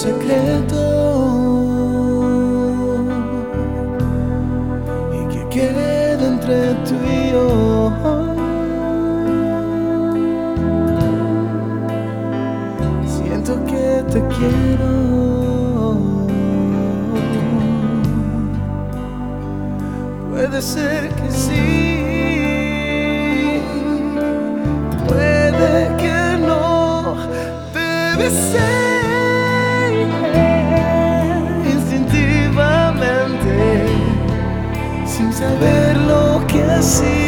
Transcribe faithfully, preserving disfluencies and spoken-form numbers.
secreto y que queda entre tú y yo. Siento que te quiero. Puede ser que sí, puede que no, debe ser instintivamente, sin saber lo que hacía.